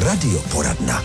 Radioporadna.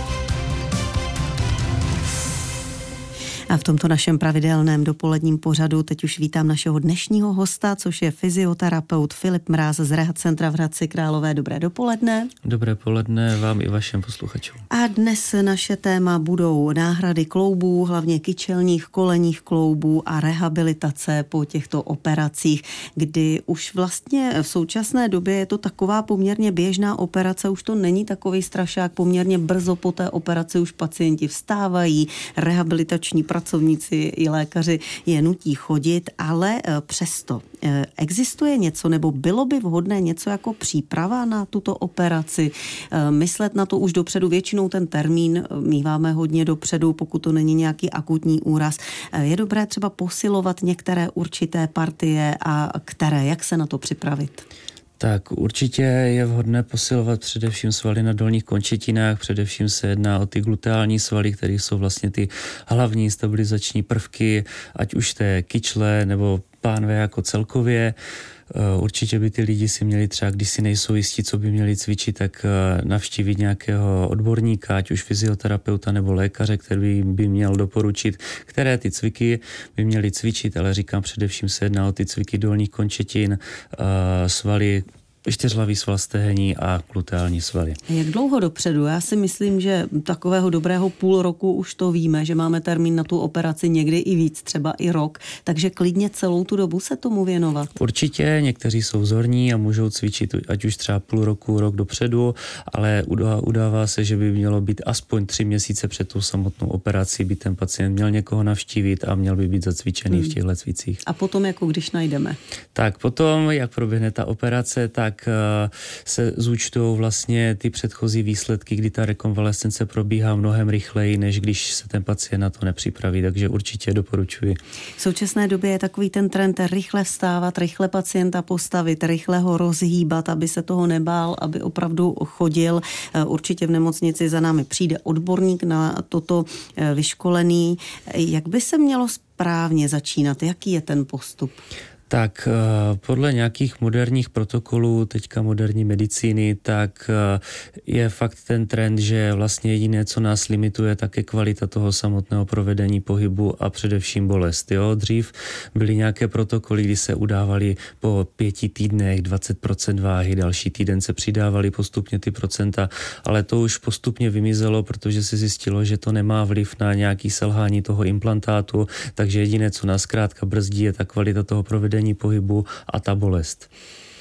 A v tomto našem pravidelném dopoledním pořadu teď už vítám našeho dnešního hosta, což je fyzioterapeut Filip Mráz z Rehab Centra v Hradci Králové. Dobré dopoledne. Dobré poledne vám i vašim posluchačům. A dnes naše téma budou náhrady kloubů, hlavně kyčelních, kolenních kloubů a rehabilitace po těchto operacích, kdy už vlastně v současné době je to taková poměrně běžná operace, už to není takový strašák, poměrně brzo po té operaci už pacienti vstávají, rehabilitační pracovníci i lékaři je nutí chodit, ale přesto existuje něco, nebo bylo by vhodné něco jako příprava na tuto operaci, myslet na to už dopředu, většinou ten termín míváme hodně dopředu, pokud to není nějaký akutní úraz. Je dobré třeba posilovat některé určité partie a které, jak se na to připravit? Tak určitě je vhodné posilovat především svaly na dolních končetinách, především se jedná o ty gluteální svaly, které jsou vlastně ty hlavní stabilizační prvky, ať už té kyčle nebo pánve jako celkově. Určitě by ty lidi si měli třeba, když si nejsou jistí, co by měli cvičit, tak navštívit nějakého odborníka, ať už fyzioterapeuta nebo lékaře, který by měl doporučit, které ty cviky by měli cvičit, ale říkám, především se jedná o ty cviky dolních končetin, svaly, čtyřhlavý sval stehení a gluteální svaly. Jak dlouho dopředu? Já si myslím, že takového dobrého půl roku už to víme, že máme termín na tu operaci někdy i víc, třeba i rok, takže klidně celou tu dobu se tomu věnovat. Určitě, někteří jsou vzorní a můžou cvičit ať už třeba půl roku, rok dopředu, ale udává se, že by mělo být aspoň 3 měsíce před tou samotnou operací, by ten pacient měl někoho navštívit a měl by být zacvičený v těchto cvicích. A potom, jako když najdeme? Tak potom, jak proběhne ta operace, tak se zúčtují vlastně ty předchozí výsledky, kdy ta rekonvalescence probíhá mnohem rychleji, než když se ten pacient na to nepřipraví, takže určitě doporučuji. V současné době je takový ten trend rychle vstávat, rychle pacienta postavit, rychle ho rozhýbat, aby se toho nebál, aby opravdu chodil. Určitě v nemocnici za námi přijde odborník na toto vyškolený. Jak by se mělo správně začínat? Jaký je ten postup? Tak podle nějakých moderních protokolů, teďka moderní medicíny, tak je fakt ten trend, že vlastně jediné, co nás limituje, tak je kvalita toho samotného provedení pohybu a především bolest. Jo? Dřív byly nějaké protokoly, kdy se udávali po 5 týdnech 20% váhy, další týden se přidávaly postupně ty procenta, ale to už postupně vymizelo, protože se zjistilo, že to nemá vliv na nějaký selhání toho implantátu, takže jediné, co nás zkrátka brzdí, je ta kvalita toho provedení pohybu a ta bolest.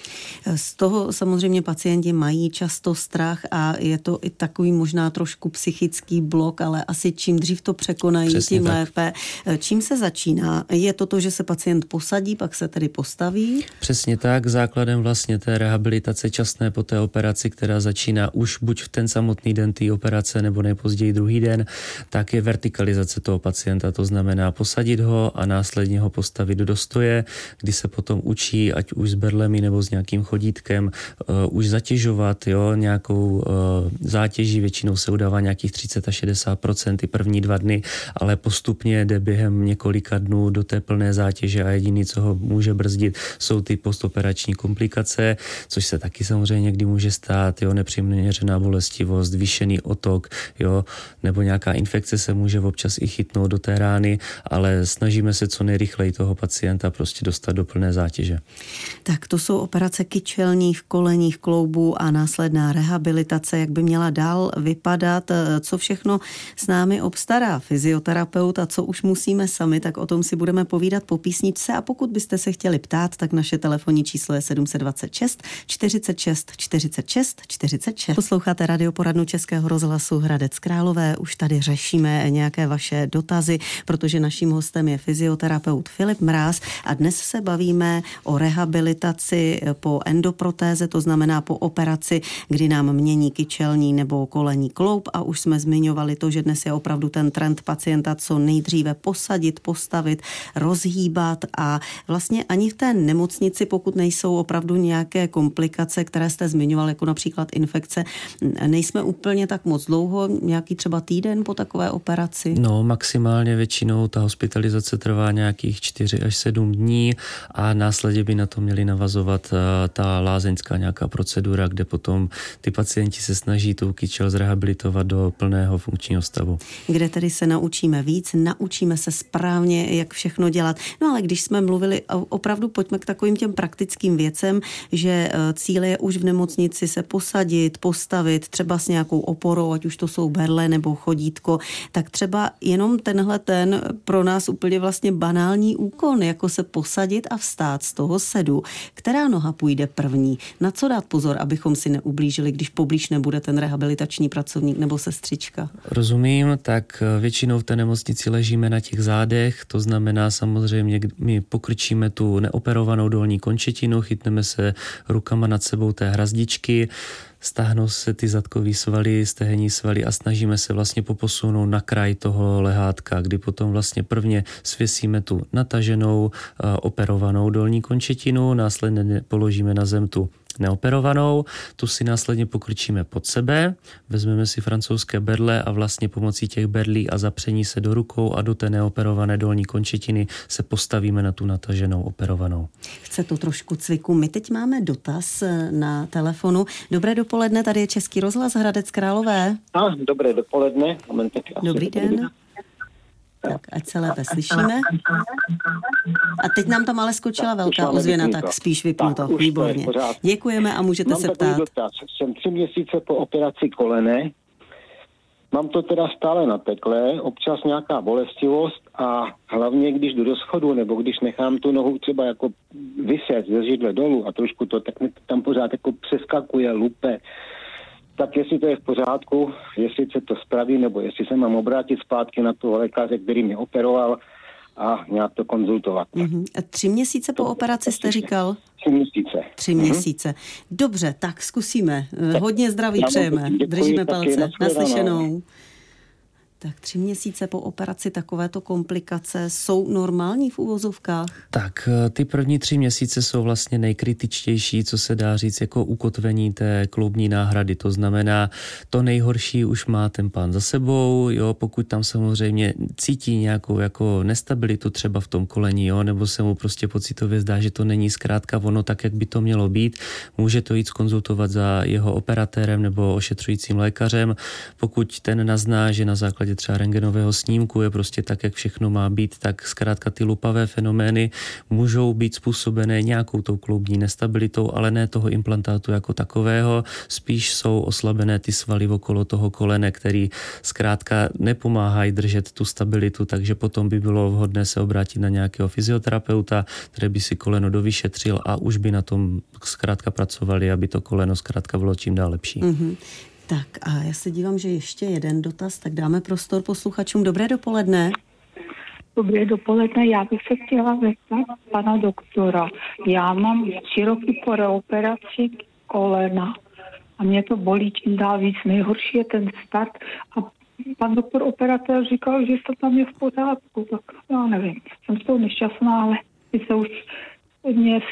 Z toho samozřejmě pacienti mají často strach a je to i takový možná trošku psychický blok, ale asi čím dřív to překonají, přesně tím tak. lépe. Čím se začíná? Je to, že se pacient posadí, pak se tedy postaví? Přesně tak. Základem vlastně té rehabilitace časné po té operaci, která začíná už buď v ten samotný den té operace nebo nejpozději druhý den, tak je vertikalizace toho pacienta. To znamená posadit ho a následně ho postavit do stoje, kdy se potom učí, ať už s berlemi nebo s nějakým chodítkem, už zatěžovat nějakou zátěží, většinou se udává nějakých 30 až 60% ty první 2 dny, ale postupně jde během několika dnů do té plné zátěže a jediný, co ho může brzdit, jsou ty postoperační komplikace, což se taky samozřejmě někdy může stát, nepřiměřená bolestivost, zvýšený otok, nebo nějaká infekce se může občas i chytnout do té rány, ale snažíme se co nejrychleji toho pacienta prostě dostat do plné zátěže. Tak to jsou operace kyčelních, kolenních kloubů a následná rehabilitace, jak by měla dál vypadat, co všechno s námi obstará fyzioterapeut a co už musíme sami, tak o tom si budeme povídat po písničce a pokud byste se chtěli ptát, tak naše telefonní číslo je 726 46 46 46. Posloucháte radioporadnu Českého rozhlasu Hradec Králové, už tady řešíme nějaké vaše dotazy, protože naším hostem je fyzioterapeut Filip Mráz a dnes se bavíme o rehabilitaci po endoprotéze, to znamená po operaci, kdy nám mění kyčelní nebo kolenní kloub a už jsme zmiňovali to, že dnes je opravdu ten trend pacienta co nejdříve posadit, postavit, rozhýbat a vlastně ani v té nemocnici, pokud nejsou opravdu nějaké komplikace, které jste zmiňoval, jako například infekce, nejsme úplně tak moc dlouho, nějaký třeba týden po takové operaci? No, maximálně většinou ta hospitalizace trvá nějakých 4 až 7 dní a následně by na to měli navazovat ta lázeňská nějaká procedura, kde potom ty pacienti se snaží tu kyčel zrehabilitovat do plného funkčního stavu. Kde tedy se naučíme víc, naučíme se správně, jak všechno dělat. No ale když jsme mluvili, opravdu pojďme k takovým těm praktickým věcem, že cíl je už v nemocnici se posadit, postavit, třeba s nějakou oporou, ať už to jsou berle nebo chodítko, tak třeba jenom tenhle ten pro nás úplně vlastně banální úkon, jako se posadit a vstát z toho sedu. Která noha půjde první? Na co dát pozor, abychom si neublížili, když poblíž nebude ten rehabilitační pracovník nebo sestřička? Rozumím, tak většinou v té nemocnici ležíme na těch zádech, to znamená samozřejmě, my pokrčíme tu neoperovanou dolní končetinu, chytneme se rukama nad sebou té hrazdičky, stáhnou se ty zadkový svaly, stehenní svaly a snažíme se vlastně poposunout na kraj toho lehátka, kdy potom vlastně prvně svěsíme tu nataženou, operovanou dolní končetinu, následně položíme na zem tu neoperovanou, tu si následně pokrčíme pod sebe, vezmeme si francouzské berle a vlastně pomocí těch berlí a zapření se do rukou a do té neoperované dolní končetiny se postavíme na tu nataženou operovanou. Chce to trošku cviku. My teď máme dotaz na telefonu. Dobré dopoledne, tady je Český rozhlas Hradec Králové. Dobré dopoledne. Dobrý den. Tak, ať se lépe slyšíme. A teď nám tam ale skočila velká ozvěna, tak spíš vypnuto. Výborně. Děkujeme a můžete se ptát. Mám takový dotaz. Jsem 3 měsíce po operaci kolene. Mám to teda stále nateklé, občas nějaká bolestivost a hlavně když jdu do schodu nebo když nechám tu nohu třeba jako vyset ze židle dolů a trošku to, tak mi tam pořád jako přeskakuje, lupe. Tak jestli to je v pořádku, jestli se to spraví, nebo jestli se mám obrátit zpátky na toho lékaře, který mě operoval a nějak to konzultovat. 3 měsíce po operaci jste říkal? 3 měsíce. 3 měsíce. Dobře, tak zkusíme. Hodně zdraví přejeme. Držíme palce. Naslyšenou. Tak 3 měsíce po operaci takovéto komplikace jsou normální v uvozovkách? Tak ty první 3 měsíce jsou vlastně nejkritičtější, co se dá říct, jako ukotvení té kloubní náhrady. To znamená, to nejhorší už má ten pán za sebou, jo, pokud tam samozřejmě cítí nějakou jako nestabilitu třeba v tom koleni, jo, nebo se mu prostě pocitově zdá, že to není zkrátka ono tak, jak by to mělo být, může to jít zkonzultovat za jeho operatérem nebo ošetřujícím lékařem. Pokud ten nazná, že na základě třeba rentgenového snímku je prostě tak, jak všechno má být, tak zkrátka ty lupavé fenomény můžou být způsobené nějakou tou kloubní nestabilitou, ale ne toho implantátu jako takového, spíš jsou oslabené ty svaly okolo toho kolene, který zkrátka nepomáhají držet tu stabilitu, takže potom by bylo vhodné se obrátit na nějakého fyzioterapeuta, který by si koleno dovyšetřil a už by na tom zkrátka pracovali, aby to koleno zkrátka bylo čím dál lepší. Tak a já se dívám, že ještě jeden dotaz, tak dáme prostor posluchačům. Dobré dopoledne. Dobré dopoledne, já bych se chtěla zeptat pana doktora. Já mám 3 roky po reoperaci kolena a mě to bolí čím dál víc. Nejhorší je ten start a pan doktor operatér říkal, že to tam je v pořádku, tak já nevím. Jsem z toho nešťastná, ale se už mě je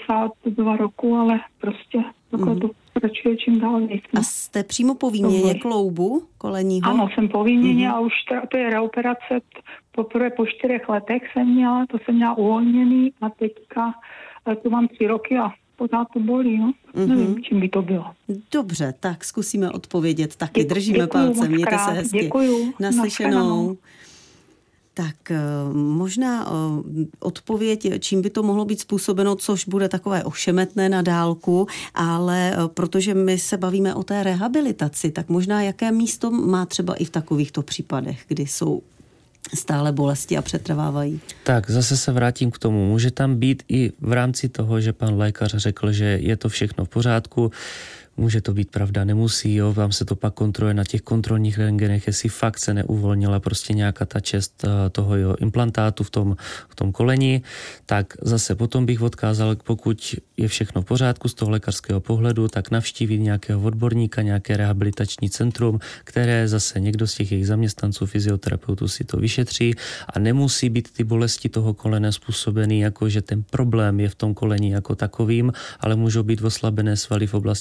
72 roku, ale prostě takhle to pokračuje čím dál víc. A jste přímo po výměně kloubu kolenního? Ano, jsem po výměně a už to je reoperace. Poprvé po 4 letech jsem měla, to jsem měla uvolněný a teďka to mám 3 roky a pořád to bolí, no. Nevím, čím by to bylo. Dobře, tak zkusíme odpovědět taky. Držíme palce, mějte se hezky. Děkuju. Naslyšenou. Tak možná odpověď, čím by to mohlo být způsobeno, což bude takové ošemetné na dálku, ale protože my se bavíme o té rehabilitaci, tak možná jaké místo má třeba i v takovýchto případech, kdy jsou stále bolesti a přetrvávají. Tak zase se vrátím k tomu. Může tam být i v rámci toho, že pan lékař řekl, že je to všechno v pořádku. Může to být pravda, nemusí, jo, vám se to pak kontroluje na těch kontrolních rentgenech, jestli fakt se neuvolnila prostě nějaká ta čest toho jo, implantátu v tom koleni, tak zase potom bych odkázal, pokud je všechno v pořádku z toho lékařského pohledu, tak navštívit nějakého odborníka, nějaké rehabilitační centrum, které zase někdo z těch jejich zaměstnanců, fyzioterapeutů si to vyšetří a nemusí být ty bolesti toho kolene způsobený, jako že ten problém je v tom koleni jako takovým, ale můžou být oslabené svaly v oblasti právě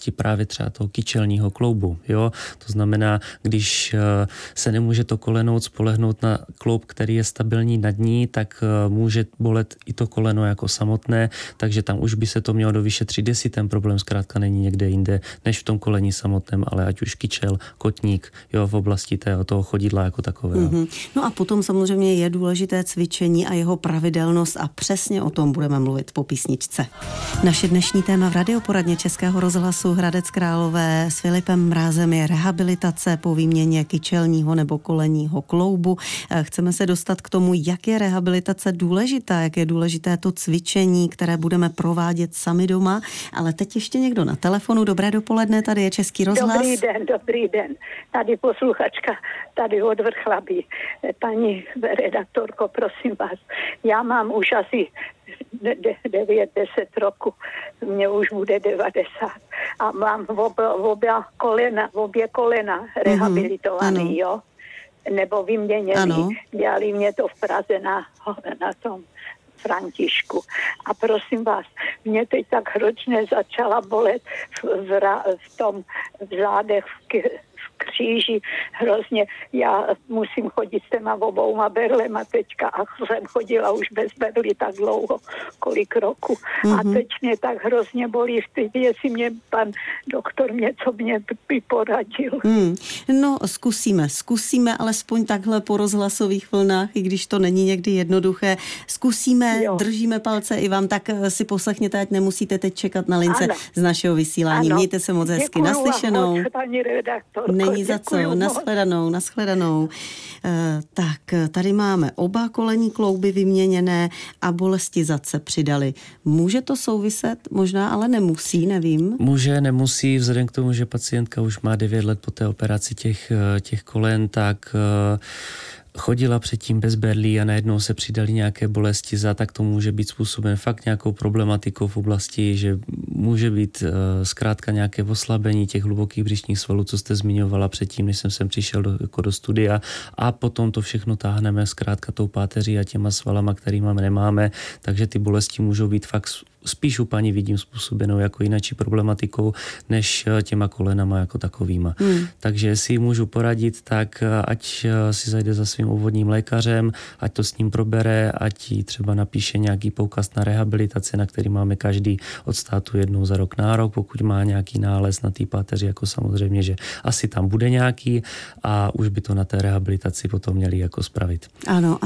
právě třeba toho kyčelního kloubu. Jo? To znamená, když se nemůže to koleno spolehnout na kloub, který je stabilní nad ní, tak může bolet i to koleno jako samotné, takže tam už by se to mělo dovyšetřit, jestli ten problém zkrátka není někde jinde, než v tom koleni samotném, ale ať už kyčel, kotník, jo, v oblasti toho chodidla jako takového. No a potom samozřejmě je důležité cvičení a jeho pravidelnost a přesně o tom budeme mluvit po písničce. Naše dnešní téma v radioporadně Českého rozhlasu Hradec Králové s Filipem Mrázem je rehabilitace po výměně kyčelního nebo kolenního kloubu. Chceme se dostat k tomu, jak je rehabilitace důležitá, jak je důležité to cvičení, které budeme provádět sami doma, ale teď ještě někdo na telefonu. Dobré dopoledne, tady je Český rozhlas. Dobrý den. Tady posluchačka, tady od Vrchlabí. Paní redaktorko, prosím vás, já mám už asi 9-10 roku, mně už bude 90 a mám obě kolena rehabilitovaný, jo, nebo vyměněný. Dělali mě to v Praze na tom Františku. A prosím vás, mě teď tak hrozně začala bolet v zádech, v kříži hrozně. Já musím chodit s těma obouma berlema teďka a jsem chodila už bez berly tak dlouho, kolik roku. A teď mě tak hrozně bolí, jestli mě pan doktor něco mě by poradil. No, zkusíme alespoň takhle po rozhlasových vlnách, i když to není někdy jednoduché. Zkusíme, držíme palce i vám, tak si poslechněte, ať nemusíte teď čekat na lince z našeho vysílání. Mějte se moc hezky. Naslyšenou. Paní redaktorko. Není za co. Nashledanou. Tak, tady máme oba kolenní klouby vyměněné a bolesti zad se přidaly. Může to souviset? Možná, ale nemusí, nevím. Může, nemusí, vzhledem k tomu, že pacientka už má 9 let po té operaci těch kolen, tak chodila předtím bez berlí a najednou se přidali nějaké bolesti zad, tak to může být způsoben fakt nějakou problematikou v oblasti, že může být zkrátka nějaké oslabení těch hlubokých břišních svalů, co jste zmiňovala předtím, než jsem sem přišel do studia, a potom to všechno táhneme zkrátka tou páteří a těma svalama, kterýma nemáme, takže ty bolesti můžou být fakt spíš u paní vidím způsobenou jako jinačí problematikou, než těma kolenama jako takovýma. Takže jestli můžu poradit, tak ať si zajde za svým obvodním lékařem, ať to s ním probere, ať jí třeba napíše nějaký poukaz na rehabilitaci, na který máme každý od státu jednou za rok na rok, pokud má nějaký nález na té páteři, jako samozřejmě, že asi tam bude nějaký a už by to na té rehabilitaci potom měli jako spravit. Ano.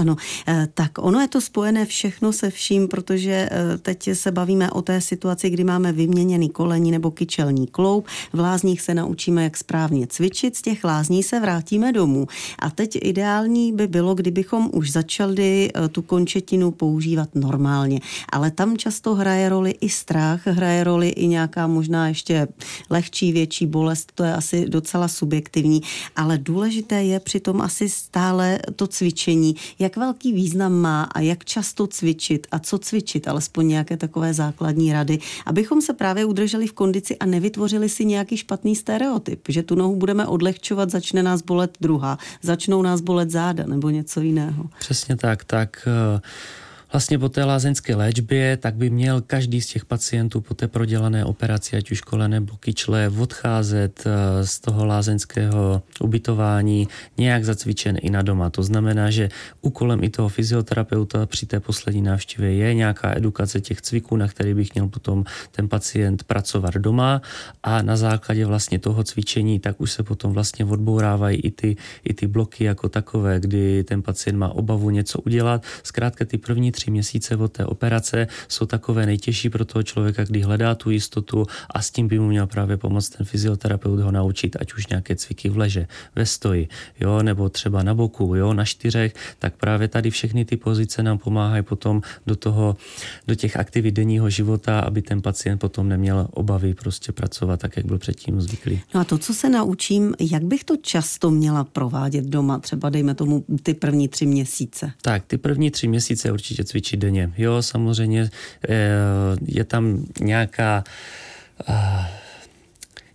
Tak ono je to spojené všechno se vším, protože teď se bavíme o té situaci, kdy máme vyměněný kolenní nebo kyčelní kloub. V lázních se naučíme, jak správně cvičit, z těch lázní se vrátíme domů. A teď ideální by bylo, kdybychom už začali tu končetinu používat normálně. Ale tam často hraje roli i strach, hraje roli i nějaká možná ještě lehčí, větší bolest, to je asi docela subjektivní, ale důležité je přitom asi stále to cvičení, jak velký význam má a jak často cvičit a co cvičit, alespoň nějaké takové základní rady, abychom se právě udrželi v kondici a nevytvořili si nějaký špatný stereotyp, že tu nohu budeme odlehčovat, začne nás bolet druhá, začnou nás bolet záda nebo něco jiného. Přesně tak. Vlastně po té lázeňské léčbě, tak by měl každý z těch pacientů po té prodělané operaci, ať už kolene nebo kyčle, odcházet z toho lázeňského ubytování nějak zacvičen i na doma. To znamená, že úkolem i toho fyzioterapeuta při té poslední návštěvě je nějaká edukace těch cviků, na který bych měl potom ten pacient pracovat doma, a na základě vlastně toho cvičení tak už se potom vlastně odbourávají i ty bloky jako takové, kdy ten pacient má obavu něco udělat. Zkrátka ty první 3 měsíce od té operace jsou takové nejtěžší pro toho člověka, kdy hledá tu jistotu, a s tím by mu měl právě pomoct ten fyzioterapeut ho naučit, ať už nějaké cviky v leže, ve stoji, jo, nebo třeba na boku, jo, na 4, tak právě tady všechny ty pozice nám pomáhají potom do těch aktivit denního života, aby ten pacient potom neměl obavy prostě pracovat tak, jak byl předtím zvyklý. No a to, co se naučím, jak bych to často měla provádět doma, třeba dejme tomu ty první 3 měsíce? Tak, ty první 3 měsíce určitě cvičit denně. Jo, samozřejmě je tam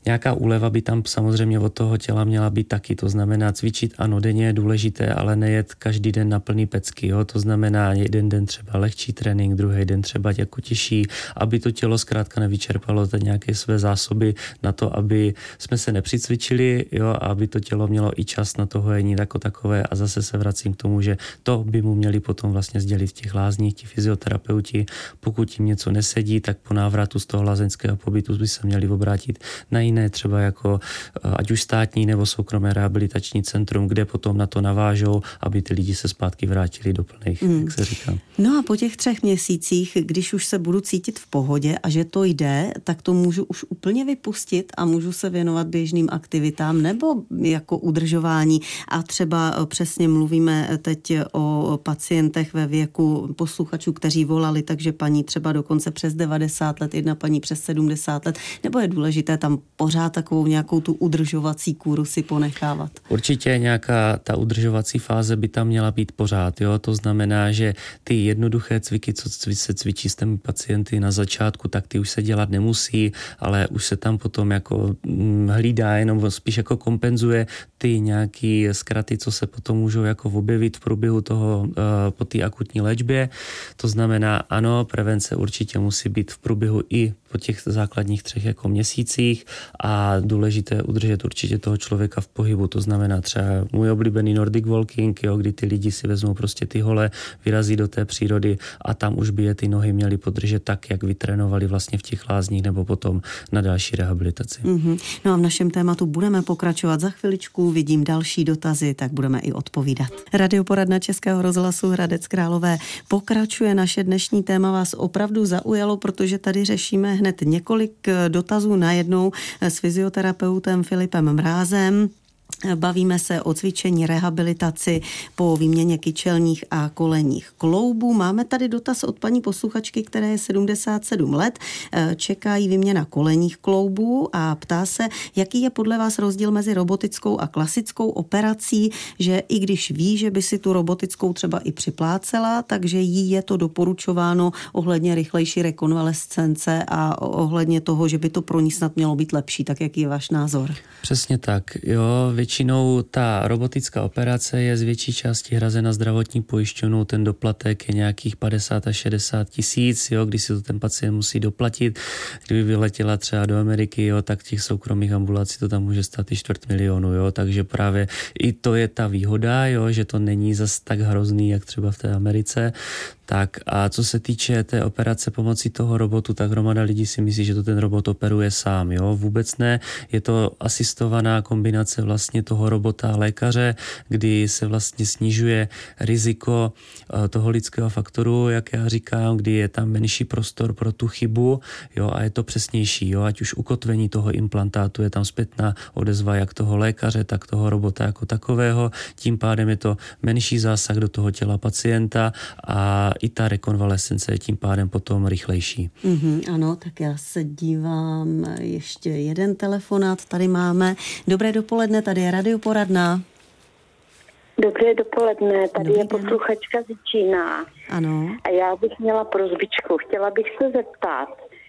Nějaká úleva by tam samozřejmě od toho těla měla být taky, to znamená cvičit, ano, denně je důležité, ale nejet každý den na plný pecky, jo? To znamená jeden den třeba lehčí trénink, druhý den třeba jako těžší, aby to tělo zkrátka nevyčerpalo nějaké své zásoby na to, aby jsme se nepřicvičili, jo? A aby to tělo mělo i čas na to hojení jako takové a zase se vracím k tomu, že to by mu měli potom vlastně sdělit v těch lázních, ti fyzioterapeuti, pokud jim něco nesedí, tak po návratu z toho lázeňského pobytu by se měli obrátit na jiné, třeba jako ať už státní nebo soukromé rehabilitační centrum, kde potom na to navážou, aby ty lidi se zpátky vrátili do plných, jak se říká. No a po těch 3 měsících, když už se budu cítit v pohodě a že to jde, tak to můžu už úplně vypustit a můžu se věnovat běžným aktivitám nebo jako udržování. A třeba přesně mluvíme teď o pacientech ve věku posluchačů, kteří volali, takže paní třeba dokonce přes 90 let, jedna paní přes 70 let, nebo je důležité tam pořád takovou nějakou tu udržovací kůru si ponechávat? Určitě nějaká ta udržovací fáze by tam měla být pořád, jo? To znamená, že ty jednoduché cviky, co se cvičí s těmi pacienty na začátku, tak ty už se dělat nemusí, ale už se tam potom jako hlídá, jenom spíš jako kompenzuje ty nějaký zkraty, co se potom můžou jako objevit v průběhu toho po té akutní léčbě. To znamená, ano, prevence určitě musí být v průběhu i po těch základních 3 jako měsících a důležité udržet určitě toho člověka v pohybu. To znamená třeba můj oblíbený Nordic walking, jo, kdy ty lidi si vezmou prostě ty hole, vyrazí do té přírody a tam už by je ty nohy měly podržet tak, jak vytrénovali vlastně v těch lázních nebo potom na další rehabilitaci. No a v našem tématu budeme pokračovat za chviličku, vidím další dotazy, tak budeme i odpovídat. Radioporadna Českého rozhlasu Hradec Králové pokračuje. Naše dnešní téma vás opravdu zaujalo, protože tady řešíme hned několik dotazů najednou s fyzioterapeutem Filipem Mrázem. Bavíme se o cvičení, rehabilitaci po výměně kyčelních a kolenních kloubů. Máme tady dotaz od paní posluchačky, které je 77 let. Čeká jí výměna kolenních kloubů a ptá se, jaký je podle vás rozdíl mezi robotickou a klasickou operací, že i když ví, že by si tu robotickou třeba i připlácela, takže jí je to doporučováno ohledně rychlejší rekonvalescence a ohledně toho, že by to pro ní snad mělo být lepší. Tak jaký je váš názor? Přesně tak, jo. Většinou ta robotická operace je z větší části hrazena zdravotní pojišťovnou, ten doplatek je nějakých 50 až 60 tisíc, jo, když si to ten pacient musí doplatit. Kdyby vyletěla třeba do Ameriky, jo, tak těch soukromých ambulací to tam může stát i 250 000, jo, takže právě i to je ta výhoda, jo, že to není zas tak hrozný, jak třeba v té Americe. Tak a co se týče té operace pomocí toho robotu, tak hromada lidí si myslí, že to ten robot operuje sám, jo, vůbec ne, je to asistovaná kombinace vlastně toho robota a lékaře, kdy se vlastně snižuje riziko toho lidského faktoru, jak já říkám, kdy je tam menší prostor pro tu chybu, jo, a je to přesnější, jo, ať už ukotvení toho implantátu, je tam zpětná odezva jak toho lékaře, tak toho robota jako takového, tím pádem je to menší zásah do toho těla pacienta a i ta rekonvalescence je tím pádem potom rychlejší. Ano, tak já se dívám, ještě jeden telefonát tady máme. Dobré dopoledne, tady je Radioporadna. Dobré dopoledne, tady Dobrý je posluchačka z Čína. Ano. A já bych měla prosbičku. Chtěla bych se zeptat.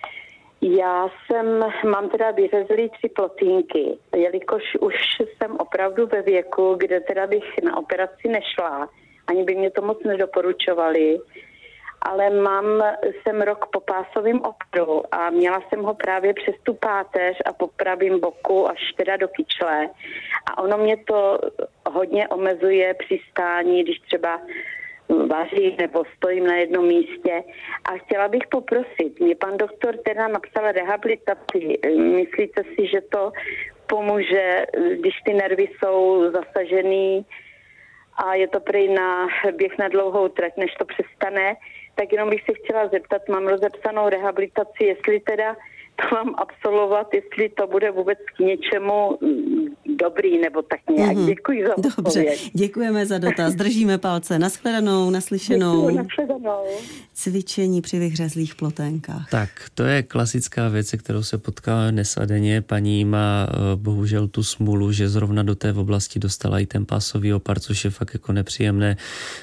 Mám teda vyřezlý 3 plotínky, jelikož už jsem opravdu ve věku, kde teda bych na operaci nešla, ani by mě to moc nedoporučovali, ale jsem rok po pásovém oporu a měla jsem ho právě přes tu páteř a po pravém boku až teda do kyčle. A ono mě to hodně omezuje při stání, když třeba vařím nebo stojím na jednom místě. A chtěla bych poprosit, mě pan doktor teda napsal rehabilitaci. Myslíte si, že to pomůže, když ty nervy jsou zasažený a je to prý na běh na dlouhou trať, než to přestane, tak jenom bych se chtěla zeptat, mám rozepsanou rehabilitaci, jestli teda to mám absolvovat, jestli to bude vůbec k něčemu dobrý, nebo tak nějak. Děkuji za odpověď. Dobře, děkujeme za dotaz. Držíme palce. Naschledanou, naslyšenou. Děkuji, naschledanou. Cvičení při vyhřezlých ploténkách. Tak, to je klasická věc, se kterou se potkáme dnes a denně. Paní má bohužel tu smůlu, že zrovna do té oblasti dostala i ten pásový opar, což je fakt jako nepříjemné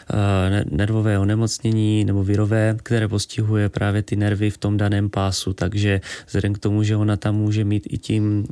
nervové onemocnění nebo virové, které postihuje právě ty nervy v tom daném pásu. Takže vzhledem k tomu, že ona tam může mít i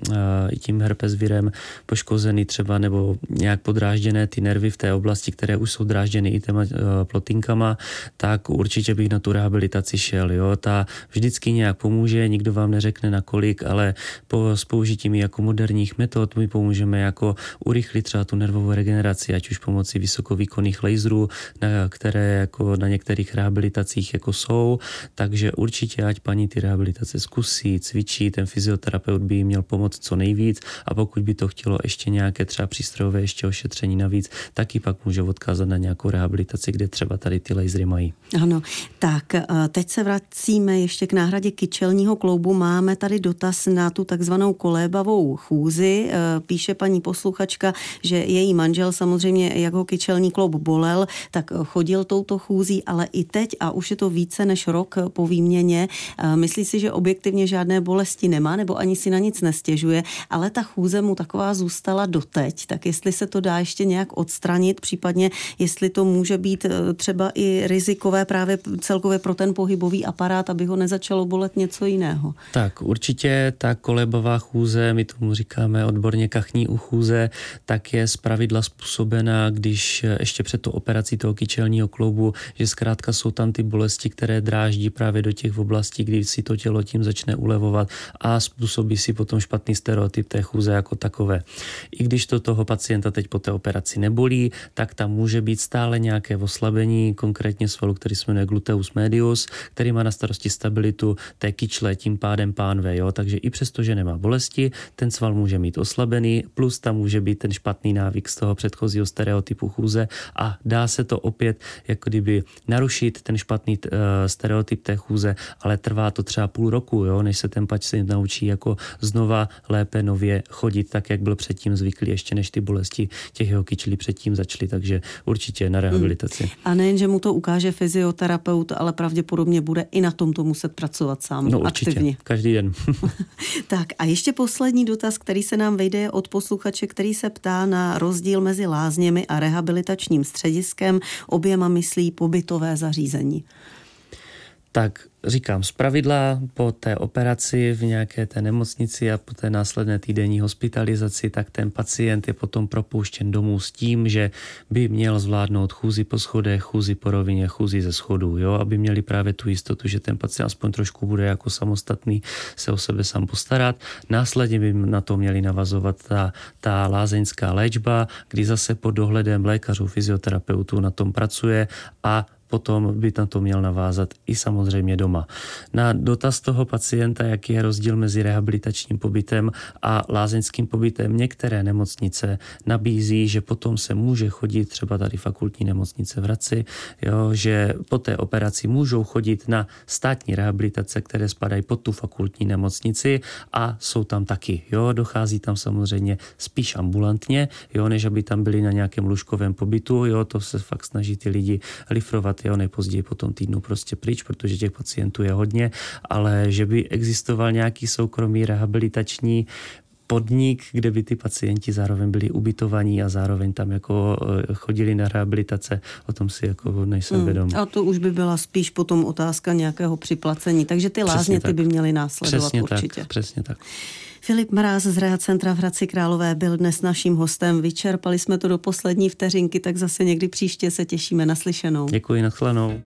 tím herpesvirem poškozený třeba nebo nějak podrážděné ty nervy v té oblasti, které už jsou drážděny i těma plotýnkama, tak určitě bych na tu rehabilitaci šel. Jo? Ta vždycky nějak pomůže, nikdo vám neřekne na kolik, ale s použitím jako moderních metod my pomůžeme jako urychlit třeba tu nervovou regeneraci, ať už pomocí vysokovýkonných laserů, které jako na některých rehabilitacích jako jsou, takže určitě ať paní ty rehabilitace zkusí, cvičí, ten fyzioterapeut by jí měl pomoct co nejvíc a pokud by to chtělo ještě nějaké třeba přístrojové ještě ošetření navíc, taky pak může odkázat na nějakou rehabilitaci, kde třeba tady ty lasery mají. Ano, tak teď se vracíme ještě k náhradě kyčelního kloubu. Máme tady dotaz na tu takzvanou kolébavou chůzi. Píše paní posluchačka, že její manžel samozřejmě, jak ho kyčelní kloub bolel, tak chodil touto chůzí, ale i teď, a už je to více než rok po výměně, myslí si, že objektivně žádné bolesti nemá, nebo ani si na nic nestěžuje, ale ta chůze mu taková zůstala doteď. Tak jestli se to dá ještě nějak odstranit, případně jestli to může být třeba i rizikové právě celkově pro ten pohybový aparát, aby ho nezačalo bolet něco jiného. Tak určitě ta kolébavá chůze, my tomu říkáme odborně kachní uchůze, tak je zpravidla způsobena, když ještě před tou operací toho kyčelního kloubu, že zkrátka jsou tam ty bolesti, které dráždí právě do těch oblastí, kdy si to tělo tím začne ulevovat a způsobí si potom špatný stereotyp té chůze jako takové. I když to toho pacienta teď po té operaci nebolí, tak tam může být stále nějaké oslabení, konkrétně svalu, který se jmenuje gluteus medius, který má na starosti stabilitu té kyčle, tím pádem pánve. Jo? Takže i přesto, že nemá bolesti, ten sval může mít oslabený, plus tam může být ten špatný návyk z toho předchozího stereotypu chůze a dá se to opět jako kdyby narušit ten špatný stereotyp té chůze, ale trvá to třeba půl roku, jo? Než se ten pacient naučí jako znova lépe nově chodit, tak jak byl předtím zvyklý, ještě než ty bolesti těch jeho kyčlí předtím začaly, takže určitě na rehabilitaci. A nejen, že mu to ukáže fyzioterapeut, ale pravděpodobně bude i na tomto muset pracovat sám. No určitě, aktivně. Každý den. Tak a ještě poslední dotaz, který se nám vejde, je od posluchače, který se ptá na rozdíl mezi lázněmi a rehabilitačním střediskem. Oběma myslí pobytové zařízení. Tak říkám, zpravidla po té operaci v nějaké té nemocnici a po té následné týdenní hospitalizaci, tak ten pacient je potom propouštěn domů s tím, že by měl zvládnout chůzi po schodech, chůzi po rovině, chůzi ze schodů, jo, aby měli právě tu jistotu, že ten pacient aspoň trošku bude jako samostatný se o sebe sám postarat. Následně by na to měli navazovat ta lázeňská léčba, kdy zase pod dohledem lékařů, fyzioterapeutů na tom pracuje a potom by na to měl navázat i samozřejmě doma. Na dotaz toho pacienta, jaký je rozdíl mezi rehabilitačním pobytem a lázeňským pobytem, některé nemocnice nabízí, že potom se může chodit, třeba tady fakultní nemocnice v Hradci, jo, že po té operaci můžou chodit na státní rehabilitace, které spadají pod tu fakultní nemocnici a jsou tam taky. Jo, dochází tam samozřejmě spíš ambulantně, jo, než aby tam byli na nějakém lůžkovém pobytu, jo, to se fakt snaží ty lidi lifrovat, jo, nejpozději po tom týdnu prostě pryč, protože těch pacientů je hodně, ale že by existoval nějaký soukromý rehabilitační podnik, kde by ty pacienti zároveň byli ubytovaní a zároveň tam jako chodili na rehabilitace, o tom si jako nejsem vědom. A to už by byla spíš potom otázka nějakého připlacení, takže ty lázně ty by měly následovat přesně určitě. Přesně tak. Filip Mráz z Rehacentra v Hradci Králové byl dnes naším hostem. Vyčerpali jsme to do poslední vteřinky, tak zase někdy příště se těšíme. Naslyšenou. Děkuji, nashledanou.